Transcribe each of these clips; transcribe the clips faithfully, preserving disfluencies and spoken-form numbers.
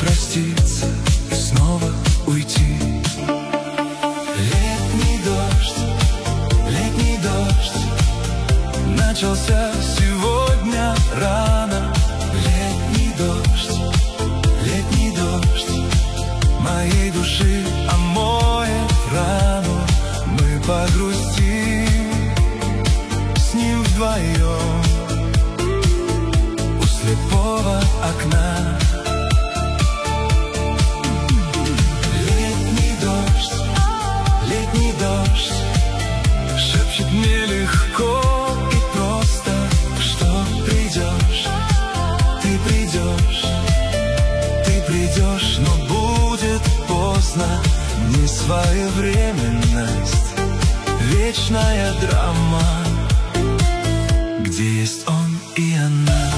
проститься и снова уйти. Летний дождь, летний дождь начался сегодня рано. Летний дождь, летний дождь моей души омоет рану. Мы погрустим с ним вдвоем у слепого окна. Летний дождь, летний дождь шепчет мне легко и просто, что придешь, ты придешь, ты придешь, но будет поздно. Несвоевременность, вечная драма, где есть он и она.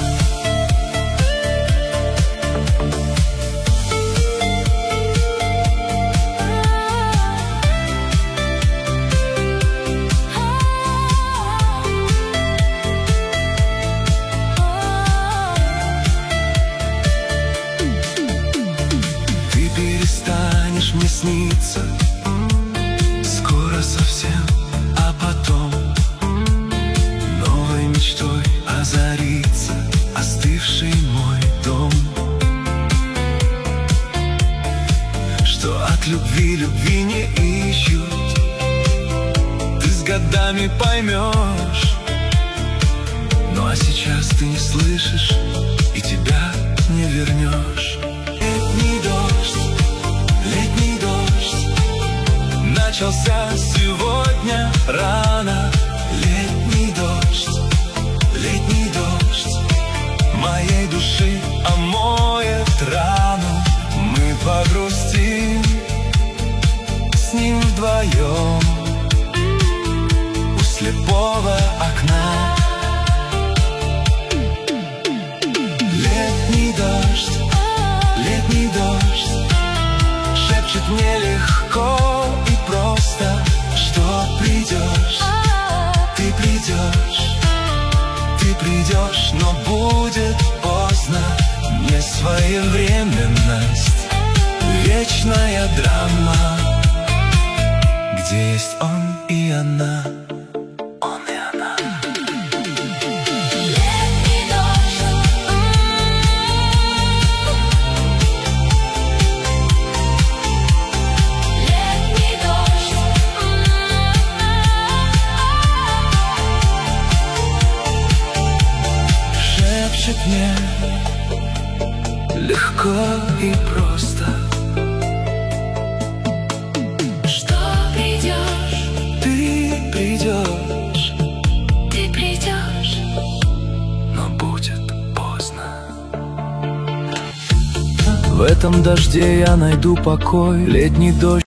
Ты перестанешь мне сниться скоро совсем, а потом новой мечтой озарится остывший мой дом. Что от любви любви не ищут, ты с годами поймешь. Ну а сейчас ты не слышишь и тебя не вернешь. Летний дождь, летний дождь начался сегодня рано. Летний дождь, летний дождь моей души омоет рану. Мы погрустим с ним вдвоем у слепого окна. Летний дождь, летний дождь шепчет мне легко и просто, что придешь, ты придешь, ты придешь, но будет поздно. Несвоевременность, вечная драма, где есть он и она. Он и она. Шепчет мне легко и просто, что придешь, ты придешь, ты придешь, но будет поздно. В этом дожде я найду покой. Летний дождь